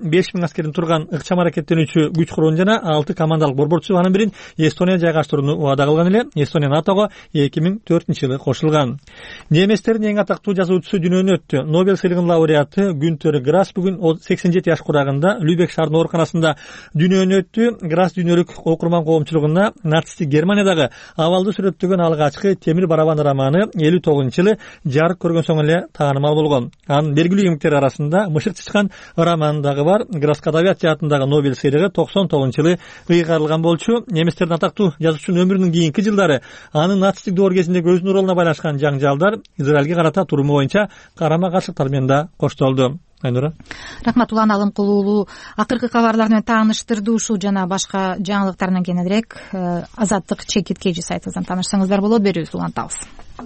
5000 аскердин турган ыкчам аракеттенүүчү күч курууну жана 6 командалык борборчу анын бирин Эстония жайгаштырууну убада кылган эле. Эстония НАТОго 2004-жылы кошулган. Немистердин эң атактуу жазуучусу дүйнөнү өттү. Нобель сыйлыгынын лауреаты Günter Grass бүгүн 87 жаш курагында Лүбек шаарынын ооруканасында дүйнөнү өттү. Grass дүйнөлүк окурман коомчулугуна нацисттик Германиядагы абалды сүрөттөгөн алгачкы темир барабан романы 59-жылы жарык көргөн соң эле таанымал болгон. Анын белгилүү еңбектери арасында Мышык чычкан романы дагы бар. Grassко адабият жаатындагы Нобель сыйлыгы 99-жылы ыйгарылган болчу. Немистердин атактуу жазуучунун өмүрүнүн кийинки жылдары анын нацисттик доор кезиндеги өзүнүн ролуна байланышкан жаңжалдар Израилге карата туруму боюнча карама-каршылыктар менен да коштолду. Айнура. Рахмат Улан Алымкул уулу. Акыркы кабарлар менен тааныштырды. Ушул жана башка жаңылыктардан кененирээк Азаттык чекиткеji сайтыбыздан таанышсаңыздар болот. Берүүбүздү улантабыз.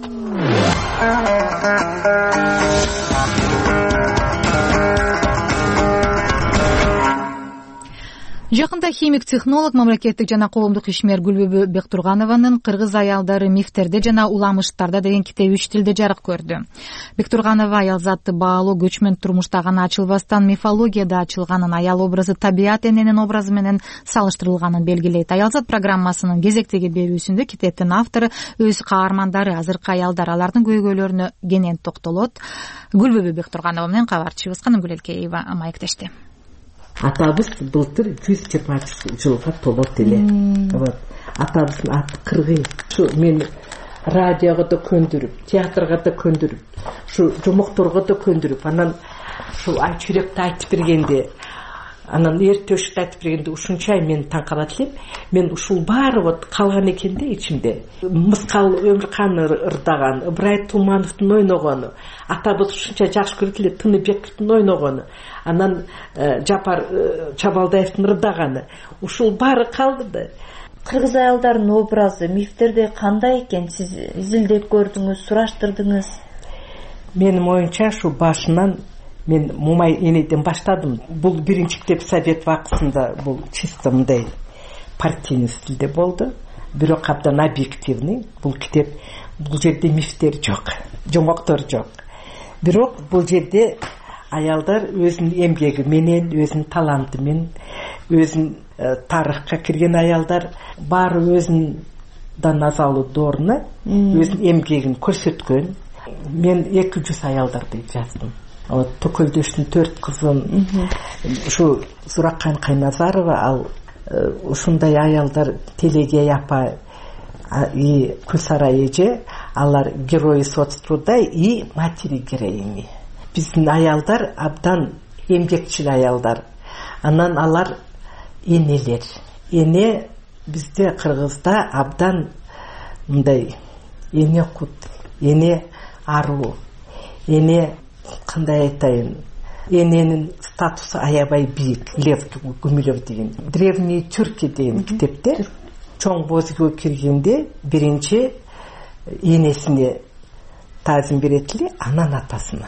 Жакында химик технолог, мамлекеттик жана коомдук ишмер Гүлбүбү Бектурганованын «Кыргыз аялдары мифтерде жана уламыштарда» деген китеби 3 тилде жарык көрдү. Бектурганова аял затты баалоо, көчмөн турмуштагы ачылбастан мифологияда ачылганын, аял образы табият эненин образы менен салыштырылганын белгилейт. Аял зат программасынын кезектеги берүүсүндө китептин автору өз каармандары, азыркы аялдар, алардын көйгөйлөрүнө кенен токтолот. Гүлбүбү Бектурганова менен кабарчыбыз Канымгүл Элкеева маектешти. Атабыз былтыр 120 жылга толот эле. Атабыздын аты Кыргый. Ушу мен радиого да көндүрүп, театрга да көндүрүп, ушу жомокторго да көндүрүп, анан ушу айчүрөктү айтып бергенде, анан эртөшүктү айтып бергенде ушунча мен таң калат элем. Мен ушул баары вот калган экен да ичимде. Мыскал Өмүркан ырдаган, Ыбырай Тумановдун ойногону, атабыз ушунча жакшы көрөт эле Тыныбековдун ойногону, анан Жапар Чабалдаевдин ырдаганы. Ушул баары калды да. Кыргыз аялдардын образы мифтерде кандай экен? Сиз изилдеп көрдүңүз, сураштырдыңыз? Менин оюмча ушу башынан мен Мумай энеден баштадым. Бул биринчи китеп Совет вакытында бул чисто мындай партийный стилде болду. Бирок абдан объективный. Бул китеп, бул жерде мифтер жок, жомоктор жок. Бирок бул жерде аялдар өзүнүн эмгеги менен, өзүнүн таланты менен, өзүнүн тарыхка кирген аялдар баары өзүнүн назалуу дооруна өзүнүн эмгегин көрсөткөн. Мен 200 аялдарды жаздым. Төкөлдөштүн 4 кызын, ушу Зуракан Кайназарова, ал ушундай аялдар, Телегей апа и Күлсарай эже, алар герои соцтруда и матери героини. Биздин аялдар абдан эмгекчил аялдар. Анан алар энелер. Эне бизде Кыргызда абдан мындай эне кут, эне аруу, эне кандай айтайын, эненин статусу аябай бийик. Лев Гумилев деген древний Тюрки деген китепте чоң бозгө киргенде биринчи энесине таазим берет эле, анан атасына.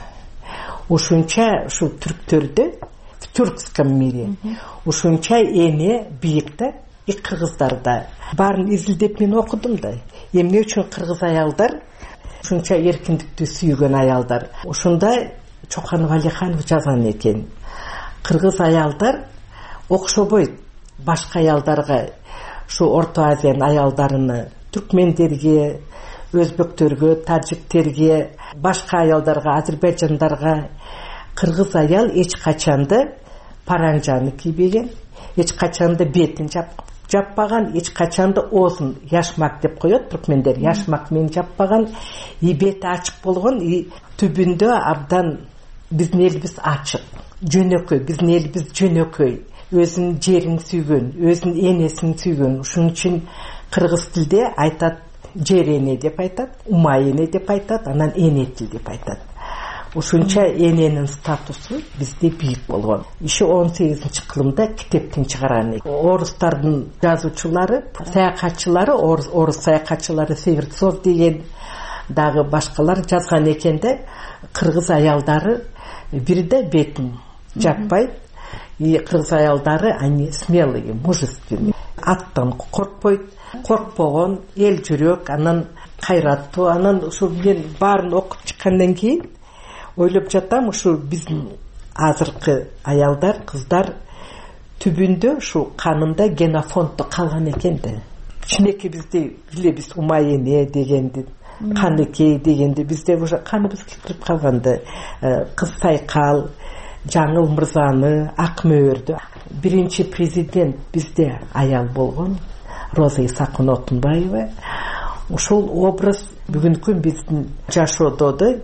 Ушунча ушу түрктөрдө в тюркском мире ушунча эне бийик да. И кыргыздарда баарын изилдеп мен окудум да. Эмне үчүн кыргыз аялдар ушунча эркиндикти сүйгөн аялдар? Ушундай Чоканов Алиханов жазган экен. Кыргыз аялдар окшобойт башка аялдарга, ушу Орто Азиянын аялдарыны, түркмендерге, өзбектөргө, таджиктерге, башка аялдарга, азербайжандарга. Кыргыз аял эч качанды паранжаны кийбеген, эч качанды бетин жаппаган, эч качанды оозун яшмак деп коет түркмендер, яшмак менен жаппаган, и бети ачык болгон, и түбүндө абдан биздин элибиз ачык, жөнөкөй, биздин элибиз жөнөкөй, өзүнүн жерин сүйгөн, өзүнүн энесин сүйгөн. Ушун үчүн кыргыз тилде айтат жер эне деп айтат, ума эне деп айтат, анан эне тил деп айтат. Ушунча эненин статусу бизде бийик болгон. Иши 18-кылымда китептин чыгарган. Орустардын жазуучулары, саякатчылары, орус саякатчылары Северцов деген дагы башкалар жазган экен да, кыргыз аялдары бирде бетин жаппайт, и кыргыз аялдары они смелые, мужественные. Аттан коркпойт, коркпогон, эл жүрөк, анан кайраттуу. Анан ушу мен баарын окуп чыккандан кийин ойлоп жатам, ушу биздин азыркы аялдар, кыздар түбүндө ушу канында генофондо калган экен да. Кичинекей бизде билебиз умайене дегенди, каныкей дегенди бизде уже каныбыз кирип калганды. Кыз Сайкал, Жаңыл Мырзаны, Ак Мөөрдү. Биринчи президент бизде аял болгон, Роза Исакун Отунбаева. Ушул образ бүгүнкү биздин жашоодо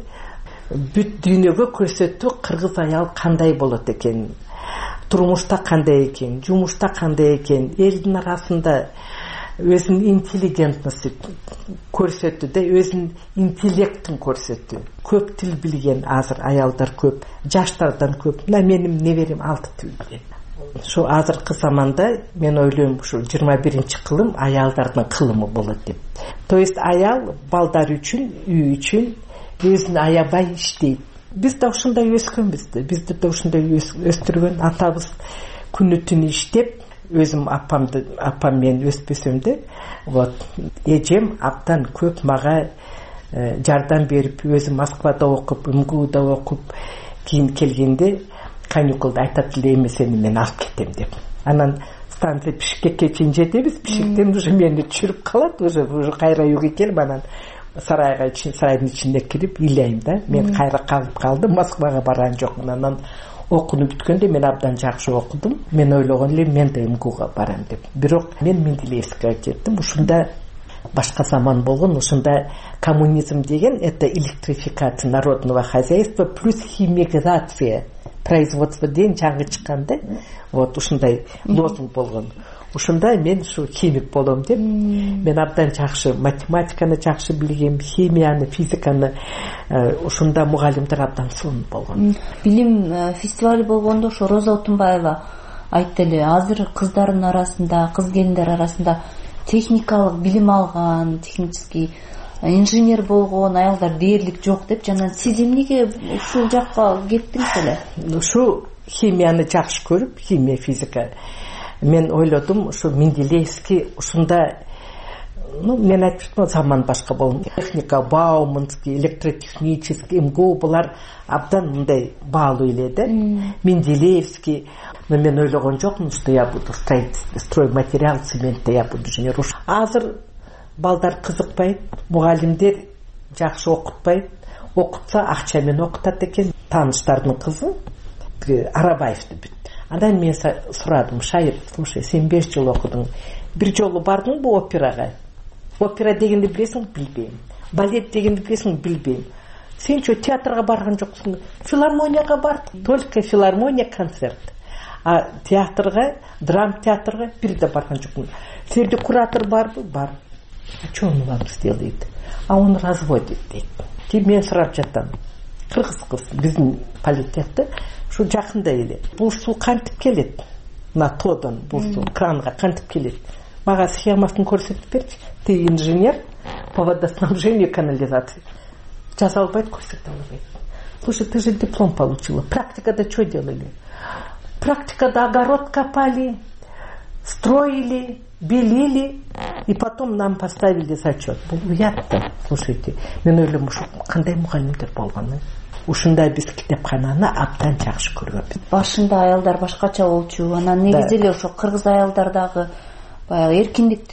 бүт дүйнөгө көрсөттү кыргыз аял кандай болот экен, турмушта кандай экен, жумушта кандай экен, элдин арасында өзүнүн интеллигентности көрсөттү да, өзүнүн интеллектин көрсөттү. Көп тил билген азыр аялдар көп, жаштардан көп. Мына менин неберем 6 тил билет. Şu азыркы заманда мен ойлойм ушу 21-чи кылым аялдардын кылымы болот деп. То есть аял балдар үчүн, үй үчүн өзүн аябай иштейт. Биз да ушундай өскөнбүз да, бизди да ушундай өстүргөн атабыз күнү түнү иштеп, өзүм апам мен өспөсөм да, вот эжем абдан көп мага жардам берип, өзү Москвада окуп, МГУда окуп, кийин келгенде каникулда айтат эле эми сени мен алып кетем деп. Анан станция Бишкекке чейин жетебиз, Бишкектен уже мени түшүрүп калат, уже кайра үйгө келип анан сарайдын ичине кирип ыйлайм да. Мен кайра калдым, Москвага барган жокмун. Анан окууну бүткөндө мен абдан жакшы окудум. Мен ойлогон элем мен да МГУга барам деп. Бирок мен Менделеевскийге жеттим. Ушунда башка заман болгон, ушунда коммунизм деген это электрификация народного хозяйства плюс химизация производство деген жаңы чыкканда, вот ушундай лозунг болгон. Ушунда мен ушу химик болом деп, мен абдан жакшы математиканы жакшы билгем, химияны, физиканы, ушунда мугалимдер абдан сонун болгон. Билим фестивали болгондо ошо Роза Отунбаева айтты эле, азыр кыздардын арасында, кыз келиндер арасында техникалык билим алган, технический инженер болгон аялдар дээрлик жок деп. Жана сиз эмнеге ушул жакка кеттиңиз эле? Ушу химияны жакшы көрүп, химия, физика. Мен ойлодум, ушу Менделеевский ушунда, мен айтып заман башка болгон. Техника, Бауманский, электротехнический, МГУ булар абдан мындай баалуу эле да. Менделеевский, но мен ойлогон жокмун, что я буду стройматериал, цементте я буду инженер. Азыр балдар кызыкпайт, мугалимдер жакшы окутпайт, окутса акча менен окутат экен. Тааныштардын кызы Арабаевди бүт. Андан мен сурадым, шайыр, слушай, сен 5 жыл окудуң, бир жолу бардың бу операга? Опера дегенди билесиң? Билбейм. Балет дегенди билесиң? Билбейм. Сен чо театрга барган жоксуң? Филармонияга бардым, только филармония концерт. А театрга, драм театрга бир да барган жокмун. Сенде куратор барбы? Бар. А что он вам сделает? А он разводит дейт. Мен сурап жатам. Кыргыз кыз биздин политехте ушу жакында эле. Бул суу кантип келет? На тодон бул суу кранга кантип келет? Мага схемасын көрсөтүп берчи. Ты инженер по водоснабжению и канализации. Жаза албайт, көрсөтө албайт. Слушай, ты же диплом получила. Практикада что делали? Практикада огород копали, строили, белили, и потом нам поставили зачет. Бул уятты. Слушайте, мен ойлойм, ушу кандай мугалимдер болгону. Ушундай биз китепкананы абдан жакшы көргөнбүз. Башында аялдар башкача болчу, анан негизи эле ошо кыргыз аялдардагы баягы эркиндикти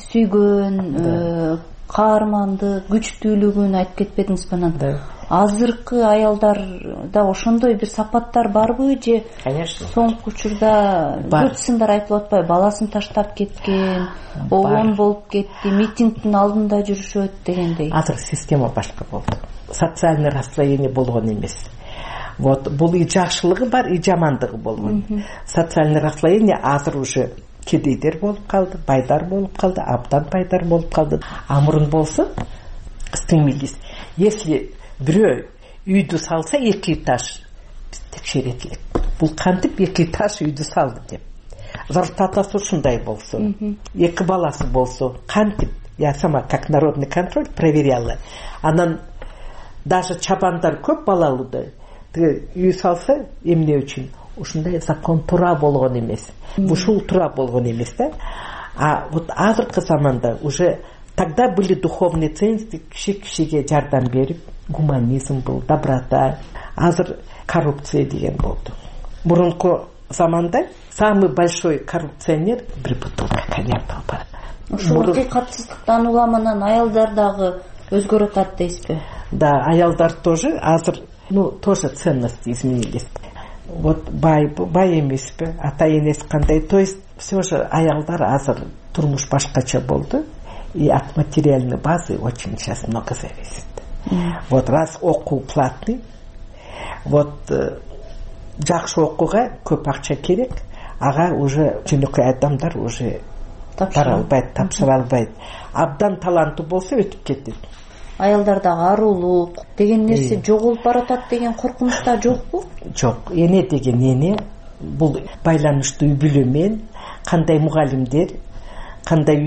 сүйгөн, каармандык, күчтүүлүгүн айтып кетпедиңизби анан? Азыркы аялдарда ошондой бир сапаттар барбы же? Конечно. Соңку учурда көп сындар айтылып атпайбы? Баласын таштап кеткен, обон болуп кетти, митингдин алдында жүрүшөт дегендей. Азыр система башка болду. Социальный расслоение болгон эмес. Вот бул и жакшылыгы бар, и жамандыгы болгон. Социальный расслоение азыр уже кедейдер болуп калды, байдар болуп калды, абдан байдар болуп калды. А мурун болсо стремились. Если бирөө үйдү салса 2 этаж, биз текшерет элек. Бул кантип 2 этаж үйдү салды деп. Зарплатасы ушундай болсо, 2 баласы болсо, кантип? Я сама как народный контроль проверяла. Анан даже чабандар көп балалууда үй салса эмне үчүн? Ушундай закон туура болгон эмес. Ушул туура болгон эмес да. А вот азыркы заманда уже тогда были духовные ценности, кишиге жардам берип, гуманизм был, доброта. Азыр коррупция деген болду. мурунку заманда самый большой коррупционер бир бутылка коньяк алып. Ошол акыйкатсыздыктан уламанан аялдар дагы өзгөрүп атат дейсизби? Да, аялдар тоже азыр, тоже ценности изменились. Вот бай эмеспи, ата энеси кандай, то есть все же аялдар азыр турмуш башкача болду, и от материальной базы очень сейчас много зависит. Вот раз окуу платный, вот жакшы окууга көп акча керек, ага уже жөнөкөй адамдар уже бара албайт, тапшыра албайт. Абдан таланты болсо өтүп кетет. Аялдардагы арулук деген нерсе жоголуп баратат деген коркунуч да жокпу? Жок. Эне деген эне, бул байланыштуу үй бүлө менен, кандай мугалимдер, кандай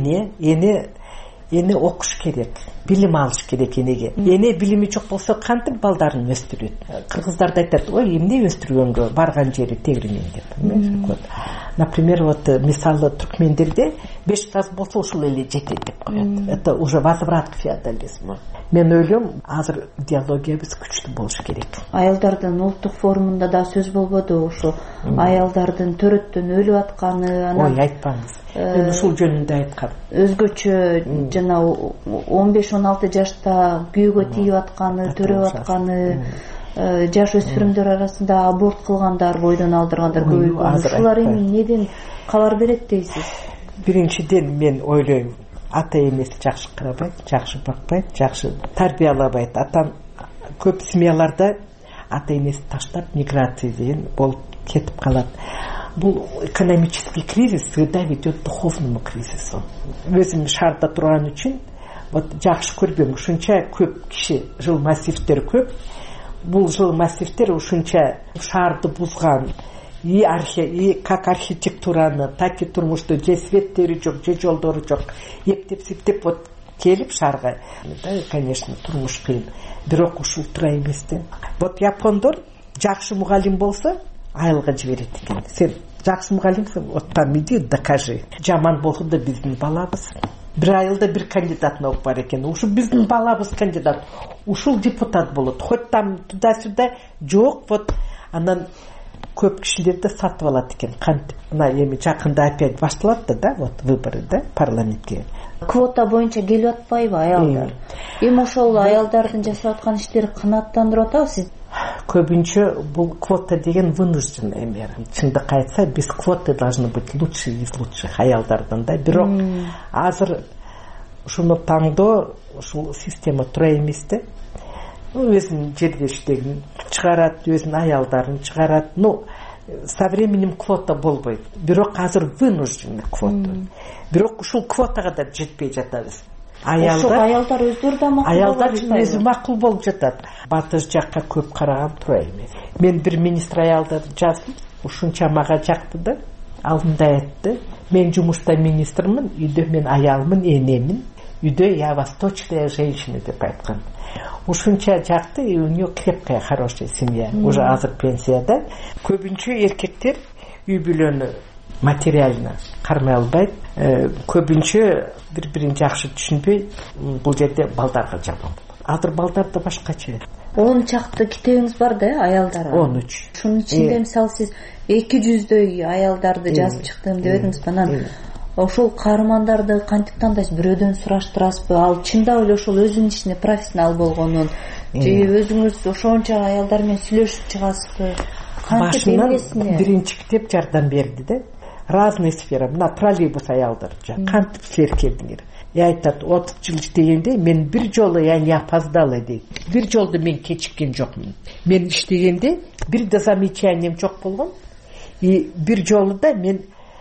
эне окуш керек, билим алыш керек энеге. Эне билими жок болсо кантип балдарын өстүрөт? Кыргыздарда айтат, ой, эмне өстүргөнгө барган жери тегирмен деп. Например, вот мисалы түркмендерде 5 класс болсо ушул эле жетет деп коет. Это уже возврат к феодализму. Мен ойлойм, азыр идеологиябыз күчтүү болуш керек. Аялдардын улуттук форумунда да сөз болбоду, ушу аялдардын төрөттөн өлүп атканы, анан ой, айтпаңыз. Мен ушул жөнүндө айткам. Өзгөчө жана 15-16 жашта күйөөгө тийип атканы, төрөп атканы, жаш өспүрүмдөр арасында аборт кылгандар, бойдон алдыргандар көбөйгөн. Ушулар эми неден кабар берет дейсиз? Биринчиден мен ойлойм, ата энеси жакшы карабайт, жакшы бакпайт, жакшы тарбиялабайт. Көп семьяларда ата энеси таштап миграция деген болуп кетип калат. Бул экономический кризис всегда ведет к духовному кризису. Өзүм шаарда турган үчүн вот жакшы көрбөм, ушунча көп киши, жыл массивтер көп. Бул жыл массивтер ушунча шаарды бузган, и как архитектураны, так и турмушту, же светтери жок, же жолдору жок, эптеп-септеп вот келип шаарга. Да, конечно, турмуш кыйын. Бирок ушул тура эмес да. Вот япондор жакшы мугалим болсо айылга жиберет экен. Сен жакшы мугалимсиң, вот там иди докажи. Жаман болгондо биздин балабыз. Бир айылда бир кандидат наук бар экен. Ушул биздин балабыз кандидат. Ушул депутат болот. Хоть там туда-сюда жок, вот анан көп кишилерди сатып алат экен. Кантип мына эми жакында опять башталат да, вот выборы да, парламентке. Квота боюнча келип атпайбы аялдар? Эми ошол аялдардын жасап аткан иштери канааттандырып атабы сиз? Көбүнчө бул квота деген вынужденная мера. Чындыкты айтса, без квоты должны быть лучшие из лучших аялдардан да. Бирок азыр ушуну таңдоо, ушул система тура эмес да. Өзүнүн жердештигин чыгарат, өзүнүн аялдарын чыгарат. Со временем квота болбойт. Бирок азыр вынужденный квота. Бирок ушул квотага да жетпей жатабыз. Аялдар өздөрү да макул. Аялдар өзү макул болуп жатат. Батыш жакка көп караган тура эмес. Мен бир министр аялдарды жаздым. Ушунча мага жакты да. Алдында айтты. Мен жумушта министрмин, үйдө мен аялмын, энемин. Үйдө я восточная женщина деп айткан. Ушунча жакты, и у нее крепкая, хорошая семья. Уже азыр пенсияда. Көбүнчө эркектер үй бүлөнү материально кармай албайт. Көбүнчө бири-бирин жакшы түшүнбөй, бул жерде балдарга жаман болот. Азыр балдарда башкача. 10 чакты китебиңиз бар да аялдарга? 13. Шунун ичинде мисалы сиз 200дөй аялдарды жазып чыктым деп едиңиз. Анан ошол каармандарды кантип тандайсыз? Бирөөдөн сураштырасызбы? Ал чындап эле ошол өзүнүн ичинде профессионал болгонун, же өзүңүз ошонча аялдар менен сүйлөшүп чыгасызбы? Кантип эмесине? Биринчи китеп жардам берди да. Разные сфера. Мына троллейбус аялдар. Кантип силер келдиңер? Айтат, 30 жыл иштегенде мен бир жолу я не опоздала дейт. Бир жолду мен кечиккен жокмун. Мен иштегенде бир да замечанием жок болгон. И бир жолу да мен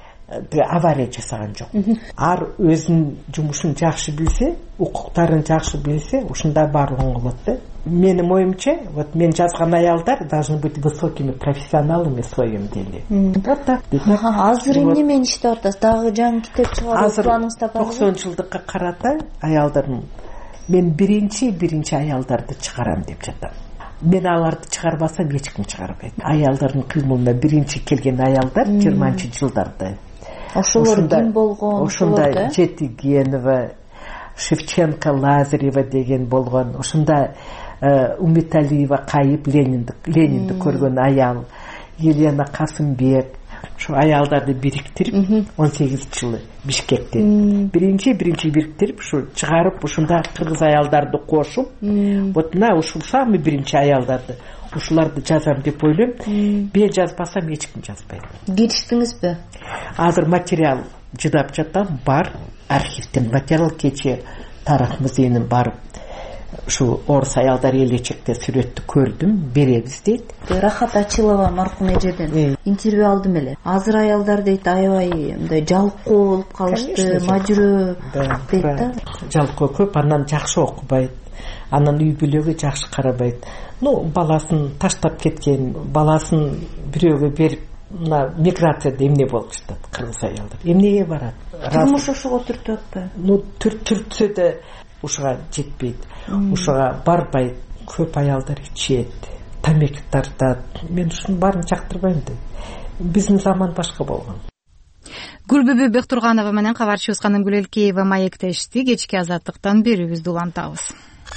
авария жасаган жок. Ар өзүнүн жумушун жакшы билсе, укуктарын жакшы билсе, ушунда баардыгын кылат да. Менин оюмча, вот мен жазган аялдар должны быть высокими профессионалами в своем деле. Вот так. Азыр эмне менен иштеп атасыз? Дагы жаңы китеп чыгаруу планыңызда барбы? 90 жылдыкка карата аялдардын мен биринчи аялдарды чыгарам деп жатам. Мен аларды чыгарбасам эч ким чыгарбайт. Аялдардын кыймылына биринчи келген аялдар 20-жылдарда. Ошолор ким болгон? Ошонда Жетигенова, Шевченко, Лазарева деген болгон. Ошонда Умиталиева кайып Ленинди көргөн аял. Елена Касымбек şu ayalдарды бириктирип 18-жылы Бишкекте биринчи бириктирип şu чыгарып ушунда кыргыз аялдарды кошуп вот мына ушул самый биринчи аялдарды ушуларды жазам деп ойлойм. Мен жазбасам эч ким жазбайт. Кириштиңизби? Азыр материал жыдап жатам, бар архивден материал. Кече Тарых музейинин барып şu орус аялдар элечекте сүрөттү көрдүм, беребиз дейт. Рахат Ачилова маркум эжеден интервью алдым эле. Азыр аялдар дейт аябай мындай жалкоо болуп калышты, мажүрө дейт да. Жалкоо көп, андан жакшы окубайт, анан үй бүлөгө жакшы карабайт. Баласын таштап кеткен, баласын бирөөгө берип, мына миграцияда эмне болуп жатат кыргыз аялдар? Эмнеге барат? Турмуш ошого түртүп атпайбы? Түртсө да ушуга жетпейт, ушуга барбайт. Көп аялдар ичет, тамеки тартат. Мен ушунун баарын жактырбайм да. Биздин заман башка болгон. Гүлбүбү Бектурганова менен кабарчыбыз Каным Гүлелкеева маектешти. Кечки азаттыктан берүүбүздү улантабыз.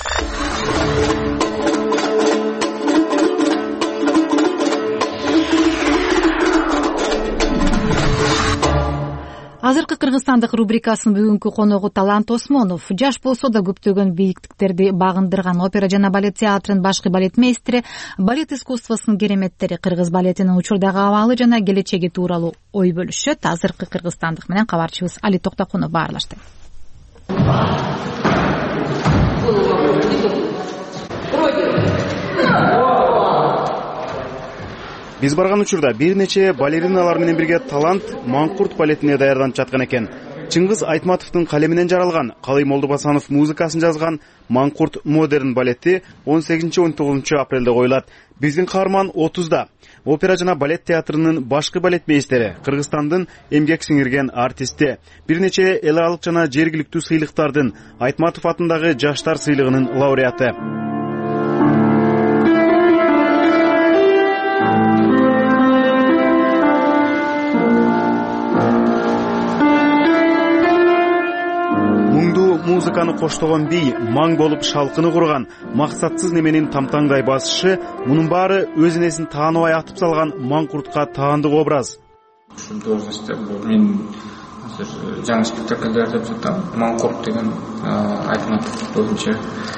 Азыркы Кыргызстандык рубрикасынын бүгүнкү коногу Талант Осмонов. Жаш болсо да көптөгөн бийиктиктерди багындырган опера жана балет театрынын башкы балетмейстери, балет искусствосунун кереметтери, кыргыз балетинин учурдагы абалы жана келечеги тууралуу ой бөлүшөт. Азыркы Кыргызстандык менен кабарчыбыз Али Токтокунов баарлашты. Биз барган учурда бир нече балериналар менен бирге Талант Маңкурт балетине даярданып жаткан экен. Чыңгыз Айтматовдун калеминен жаралган, Калый Молдобасанов музыкасын жазган Маңкурт модерн балети 18-19 апрелде коюлат. Биздин каарман 30да. Опера жана балет театрынын башкы балетмейстери, Кыргызстандын эмгек сиңирген артисти, бир нече эл аралык жана жергиликтүү сыйлыктардын Айтматов атындагы жаштар сыйлыгынын лауреаты. Музыканы коштогон бий, маң болуп шалкыны курган, максатсыз неменин тамтаңдай басышы, мунун баары өз энесин тааныбай атып салган Маңкуртка таандык образ. Ушул должностьта мен азыр жаңы спектакль даярдап жатам. Маңкурт деген Айтматов боюнча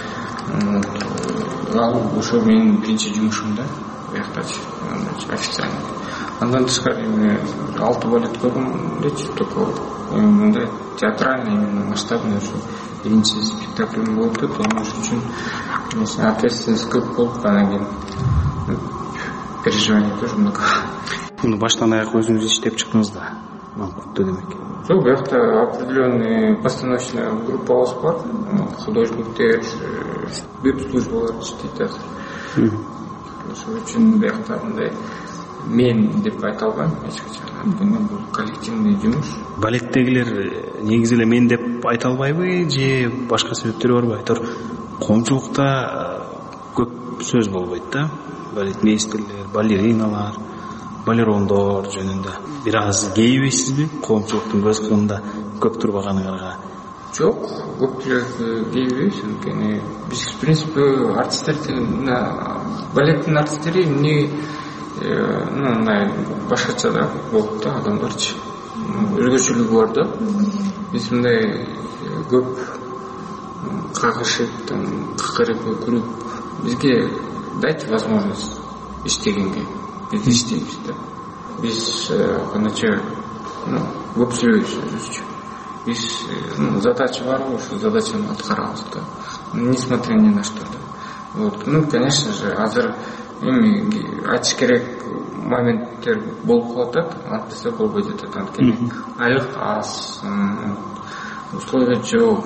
ал ошо менин биринчи жумушум да, буяктачы официально. Андан тышкары эми 6 балет көргөм элечи, только мындай театральный, именно масштабный ушу биринчи спектакль болупту. Ошон үчүн ответственность көп болуп, анан кийин переживание тоже много. Муну баштан аяк өзүңүз иштеп чыктыңыз да, Маңкуртту демек. Жок, буякта определенный постановочная группабыз бар, художниктер, веб-службалар иштейт азыр. Ошон үчүн буякта мындай мен деп айта албайм эч качан. Анткени бул коллективный жумуш. Балеттегилер негизи эле мен деп айта албайбы же башка себептери барбы? Айтор коомчулукта көп сөз болбойт да. Балетмейстерлер, балериналар, балерондор жөнүндө бир аз кейбейсизби? Коомчулуктун көз кырында көп турбаганыңарга. Жок, көпчүлүк кейбейбиз. Анткени биз в принципе артисттерди, балеттин артисттери эмне мындай башкача да болуп да адамдарчы. Өзгөчөлүгү бар да. Биз мындай көп кагышып, кыкырып, күрүп, бизге дайте возможность иштегенге. Биз иштейбиз да. Биз канача көпчүлүгүбүз өзүчө. Биз задача бар, ошол задачаны аткарабыз да. Несмотря ни на что да. Вот, конечно же, азыр эми айтыш керек моменттер болуп калат да, антса болбой жатат. Анткени айлык аз, условия жок,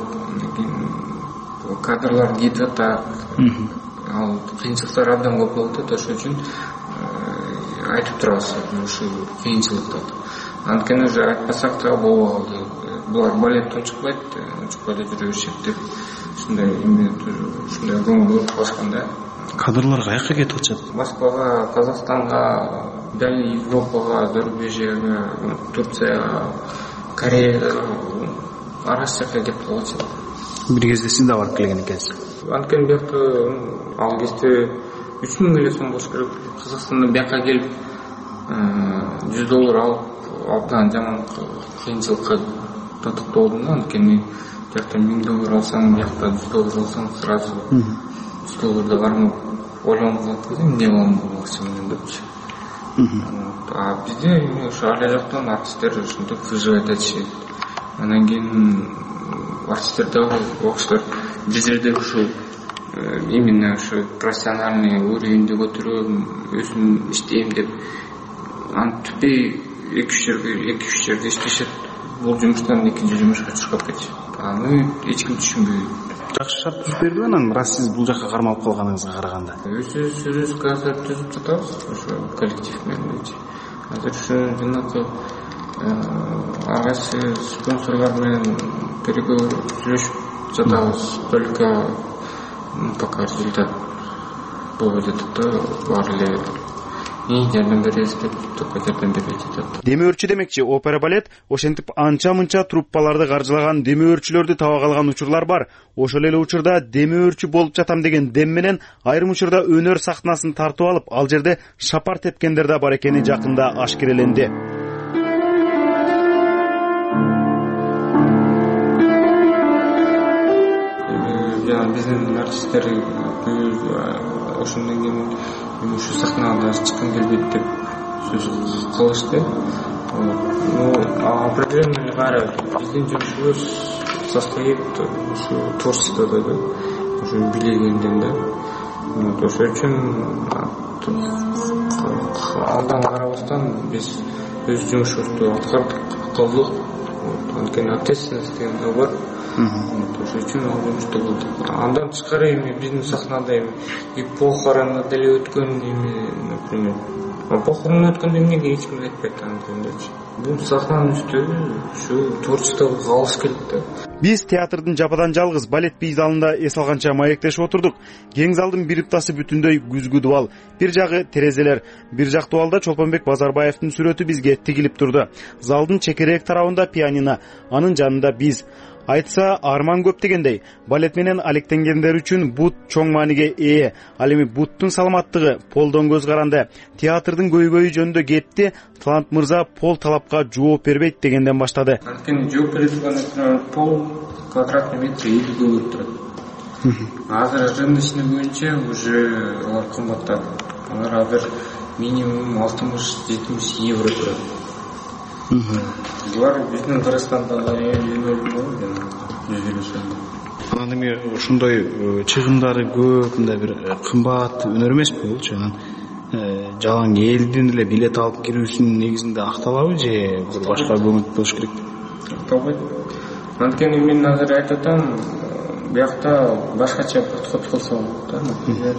кадрлар кетип атат, ал кыйынчылыктар абдан көп болуп атат. Ошон үчүн айтып турабыз, ушул кыйынчылыктар. Анткени уже айтпасак да болуп калды. Булар балеттен чыкпайт, чыкпай жүрө беришет деп ушундай эме ушундай көңүл буруп калышканда. Кадрлар каяка кетип атышат? Москвага, Казакстанга, Дальний Европага, зарубежьеге, Турцияга, Кореяга, арасы жака кетип калышат. Бир кезде сиз да барып келген экенсиз. Анткени биякта ал кезде 3000 эле сом болуш керек. Казакстандан бияка келип $100 алып абдан жаман кыйынчылыкка татыктуу болдум да. Анткени жакта $1000 алсаң, жакта $100 алсаң сразу $100 кармап ойлонуп калат да, эмне кылам бул акча менен депчи. А бизде ошо ала жактан артисттер ушинтип выживать этишет. Анан кийин артисттер дагы бокстар бир жерде ушул именно ошо профессиональный уровеньди көтөрөм, өзүм иштейм деп антпей 2-3 жерде иштешет. Бул жумуштан экинчи жумушка чыгып кетишет. Аны эч ким түшүнбөйт. Жакшы шарт түзүп берди анан раз сиз бул жакка кармалып калганыңызга караганда. Өзүбүз азыр түзүп жатабыз ошо коллектив менен. Азыр ушу жанагы ар кайсы спонсорлор менен сүйлөшүп жатабыз. Только пока результат болбой жатат да, баары эле жардам беребиз деп только жардам бербей жатат. Демөөрчү демекчи, опера балет ошентип анча-мынча труппаларды каржылаган демөөрчүлөрдү таба калган учурлар бар. Ошол эле учурда демөөрчү болуп жатам деген дем менен айрым учурда өнөр сахнасын тартып алып, ал жерде шапар тепкендер да бар экени жакында ашкереленди. Биздин артисттер ошондон кийин ушу сахнада чыккым келбейт деп сөз кылышты. Определенный кайра биздин жумушубуз состоит ушу творчествода да, ушу билегенден да. Ошол үчүн алдан карабастан биз өз жумушубузду аткардык, кылдык. Анткени ответственность деген бар. Ошол үчүн ал жумушта болдук. Андан тышкары эми биздин сахнада эми похорон деле өткөн эми, например, похорон өткөндөн кийин эч ким айтпайт андайчы. Бул сахнанын үстү ушу творчествого калыш келет да. Биз театрдын жападан жалгыз балет бий залында эс алганча маектешип отурдук. Кең залдын бир ыптасы бүтүндөй күзгү дубал. Бир жагы терезелер, бир жак дубалда Чолпонбек Базарбаевдин сүрөтү бизге тигилип турду. Залдын чекерек тарабында пианино, анын жанында биз. Айтса арман көп дегендей, балет менен алектенгендер үчүн бут чоң мааниге ээ. Ал эми буттун саламаттыгы полдон көз каранды. Театрдын көйгөйү жөнүндө кепти, Талант мырза пол талапка жооп бербейт дегенден баштады. Анткени жооп бере турган пол квадратный метр 50 доллар турат. Азыр рыночный боюнча уже алар кымбаттап. Алар азыр минимум 60-70 евро турат. Булар биздин Кыргызстандагы Анан эми ушундай чыгымдары көп, мындай бир кымбат өнөр эмеспи болчу? Анан жалаң элдин эле билет алып кирүүсүнүн негизинде акталабы же бир башка көмөк болуш керек? Акталбайт. Анткени мен азыр айтып атам, биякта башкача подход кылса болот да. Например,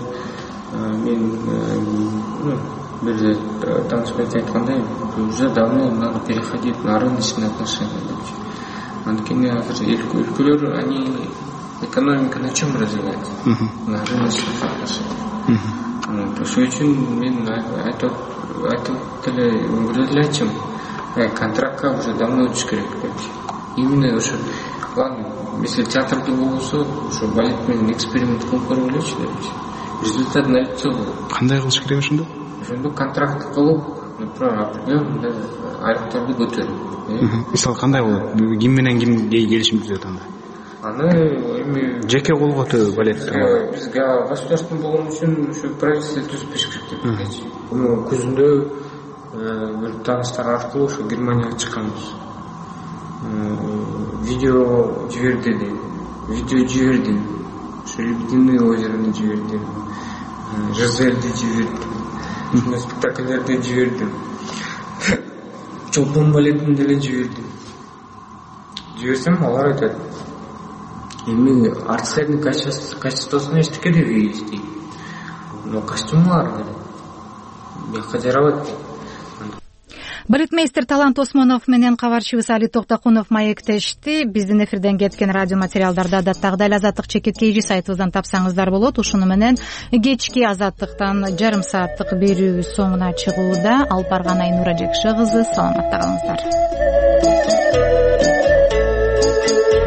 мен бир танышпайт айткандай, уже давно надо переходить на рыночные отношения. Анткени азыр өлкөлөр они экономика на чем развивается? На рыночных отношениях. Ошол үчүн мен айтып элечим, контрактка уже давно өтүш керек депчи. Именно ошо, ладно, если театрда болсо, ошо балет менен эксперимент кылып көргүлөчү депчи. Результат налицо болот. Кандай кылыш керек ошондо? Ошондо контракт кылып, например, определенный айрыктарды көтөрүп. Мисалы кандай болот? Ким менен ким келишим түзөт анда? Аны эми жеке колго өтөбү балет? Бизге государственный болгон үчүн ушу правительство түзүп бериш керек деп ойлойт. Күзүндө бир тааныштар аркылуу ушу Германияга чыкканбыз. Видео жибердим. Ушу Лебединое озерону жибердим. Жизельди жибердим. Спектакльдерди жибердим. Чолпон балетин деле жибердим. Жиберсем алар айтат, эми артисттердин качествосуна эчтеке дебейбиз дейт. Но костюмлар бияка жарабайт. Балетмейстер Талант Осмонов менен кабарчыбыз Али Токтокунов маектешти. Биздин эфирден кеткен радио материалдарды адаттагыдай эле Азаттык чекит KG сайтыбыздан тапсаңыздар болот. Ушуну менен кечки Азаттыктан жарым сааттык берүү соңуна чыгууда. Алпарган Айнура Жекши кызы, саламатта калыңыздар.